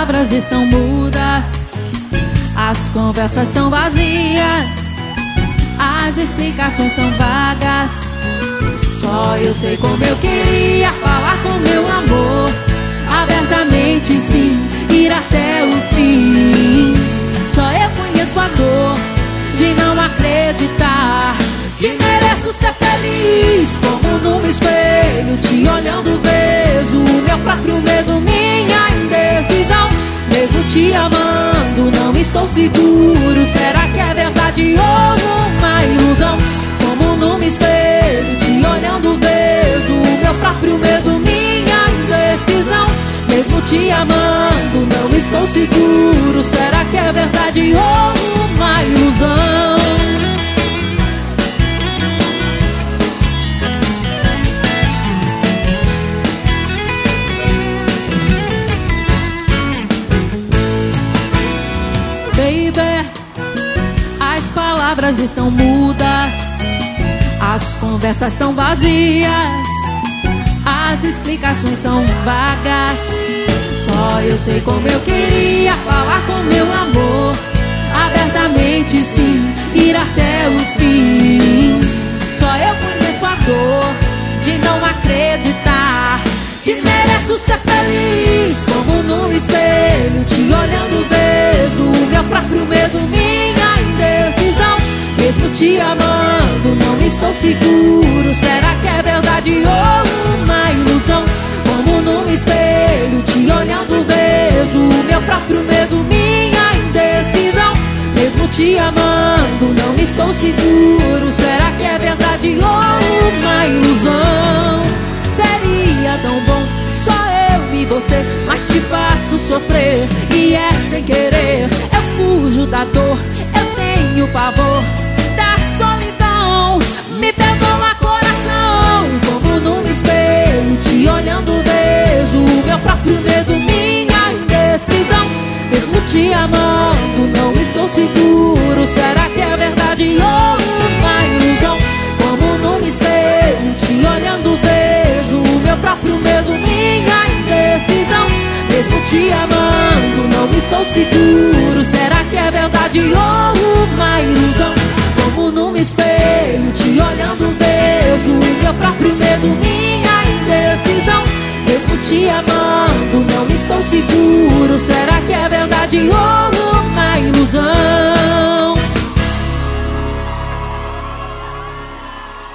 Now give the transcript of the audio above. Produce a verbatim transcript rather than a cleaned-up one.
palavras estão mudas, as conversas estão vazias, as explicações são vagas. Só eu sei como eu queria falar com meu amor, abertamente sim, ir até o fim. Só eu conheço a dor de não acreditar que mereço ser feliz. Como num espelho, te olhando vejo o meu próprio medo, minha indecisão. Mesmo te amando, não estou seguro. Será que é verdade ou uma ilusão? Como num espelho, te olhando vejo o meu próprio medo, minha indecisão. Mesmo te amando, não estou seguro. Será que é verdade ou uma ilusão? Baby, as palavras estão mudas, as conversas estão vazias, as explicações são vagas. Só eu sei como eu queria falar com meu amor, abertamente sim, ir até o fim. Só eu conheço a dor de não acreditar que mereço ser feliz. Como num espelho, te olhando vejo o meu próprio medo, minha indecisão. Mesmo te amando, não estou seguro. Será que é verdade ou uma ilusão? Como num espelho, te olhando vejo o meu próprio medo, minha indecisão. Mesmo te amando, não estou seguro. Será que é verdade ou uma ilusão? Seria tão bom só eu e você, mas te faço sofrer e é sem querer. Eu fujo da dor, eu tenho pavor da solidão. Me perdoa, coração. Como num espelho, te olhando vejo o meu próprio medo, minha indecisão. Mesmo te amando, não estou seguro. Será que é verdade ou uma ilusão? Como num espelho, te olhando vejo o meu próprio medo, minha indecisão. Mesmo te amando, não estou seguro. Será que é verdade ou uma ilusão? Como num espelho, te olhando vejo o meu próprio medo, minha indecisão. Mesmo te amando, não estou seguro. Será que é verdade ou